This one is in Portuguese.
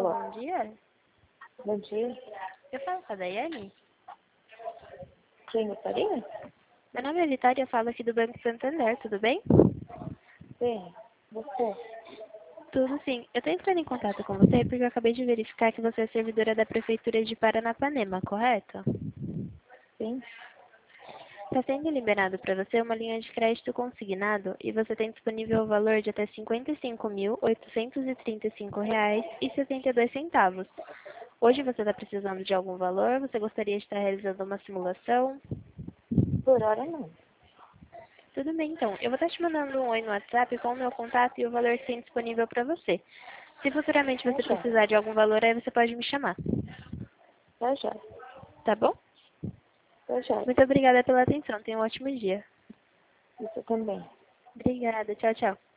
Alô? Bom dia. Bom dia. Eu falo com a Daiane. Quem gostaria? Meu nome é Vitória, eu falo aqui do Banco Santander, tudo bem? Sim. Você? Tudo sim. Eu estou entrando em contato com você porque eu acabei de verificar que você é servidora da Prefeitura de Paranapanema, correto? Sim. Está sendo liberado para você uma linha de crédito consignado e você tem disponível o valor de até R$ 55.835,72. Hoje você está precisando de algum valor? Você gostaria de estar realizando uma simulação? Por hora não. Tudo bem, então. Eu vou estar te mandando um oi no WhatsApp com o meu contato e o valor que tem disponível para você. Se futuramente você Já. precisar de algum valor, aí você pode me chamar. Já. Tá bom? Já. Muito obrigada pela atenção. Tenha um ótimo dia. Isso também. Obrigada. Tchau, tchau.